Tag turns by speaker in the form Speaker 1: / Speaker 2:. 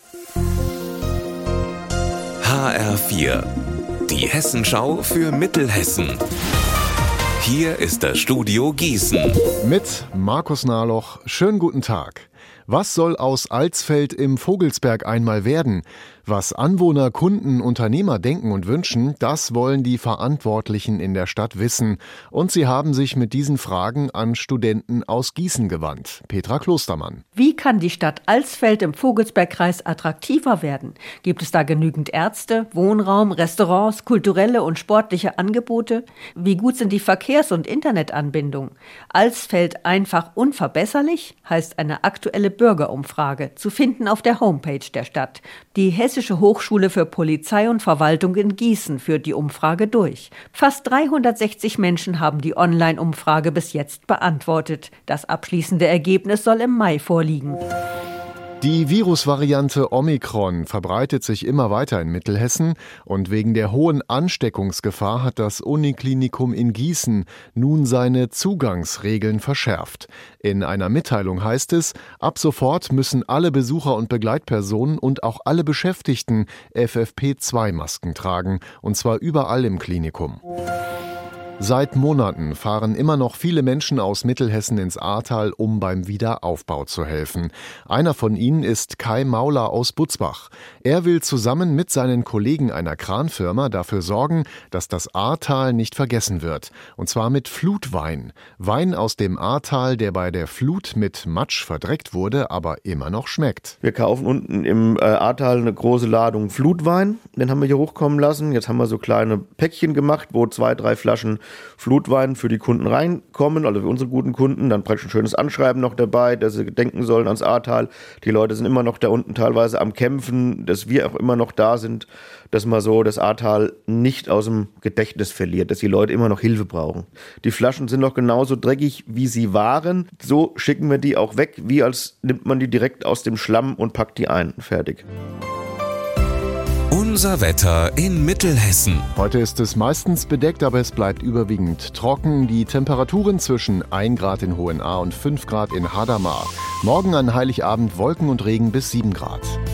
Speaker 1: HR4, die Hessenschau für Mittelhessen. Hier ist das Studio Gießen.
Speaker 2: Mit Markus Nahloch. Schönen guten Tag. Was soll aus Alsfeld im Vogelsberg einmal werden? Was Anwohner, Kunden, Unternehmer denken und wünschen, das wollen die Verantwortlichen in der Stadt wissen. Und sie haben sich mit diesen Fragen an Studenten aus Gießen gewandt. Petra Klostermann.
Speaker 3: Wie kann die Stadt Alsfeld im Vogelsbergkreis attraktiver werden? Gibt es da genügend Ärzte, Wohnraum, Restaurants, kulturelle und sportliche Angebote? Wie gut sind die Verkehrs- und Internetanbindungen? Alsfeld einfach unverbesserlich? Heißt eine aktuelle Bürgerumfrage, zu finden auf der Homepage der Stadt. Die Hessische Hochschule für Polizei und Verwaltung in Gießen führt die Umfrage durch. Fast 360 Menschen haben die Online-Umfrage bis jetzt beantwortet. Das abschließende Ergebnis soll im Mai vorliegen.
Speaker 2: Die Virusvariante Omikron verbreitet sich immer weiter in Mittelhessen und wegen der hohen Ansteckungsgefahr hat das Uniklinikum in Gießen nun seine Zugangsregeln verschärft. In einer Mitteilung heißt es, ab sofort müssen alle Besucher und Begleitpersonen und auch alle Beschäftigten FFP2-Masken tragen, und zwar überall im Klinikum. Seit Monaten fahren immer noch viele Menschen aus Mittelhessen ins Ahrtal, um beim Wiederaufbau zu helfen. Einer von ihnen ist Kai Mauler aus Butzbach. Er will zusammen mit seinen Kollegen einer Kranfirma dafür sorgen, dass das Ahrtal nicht vergessen wird. Und zwar mit Flutwein. Wein aus dem Ahrtal, der bei der Flut mit Matsch verdreckt wurde, aber immer noch schmeckt.
Speaker 4: Wir kaufen unten im Ahrtal eine große Ladung Flutwein. Den haben wir hier hochkommen lassen. Jetzt haben wir so kleine Päckchen gemacht, wo 2-3 Flaschen Flutwein für die Kunden reinkommen, also für unsere guten Kunden. Dann praktisch ein schönes Anschreiben noch dabei, dass sie denken sollen ans Ahrtal. Die Leute sind immer noch da unten teilweise am Kämpfen, dass wir auch immer noch da sind, dass man so das Ahrtal nicht aus dem Gedächtnis verliert, dass die Leute immer noch Hilfe brauchen. Die Flaschen sind noch genauso dreckig, wie sie waren. So schicken wir die auch weg, wie als nimmt man die direkt aus dem Schlamm und packt die ein. Fertig.
Speaker 1: Unser Wetter in Mittelhessen.
Speaker 2: Heute ist es meistens bedeckt, aber es bleibt überwiegend trocken. Die Temperaturen zwischen 1 Grad in Hohenahr und 5 Grad in Hadamar. Morgen an Heiligabend Wolken und Regen bis 7 Grad.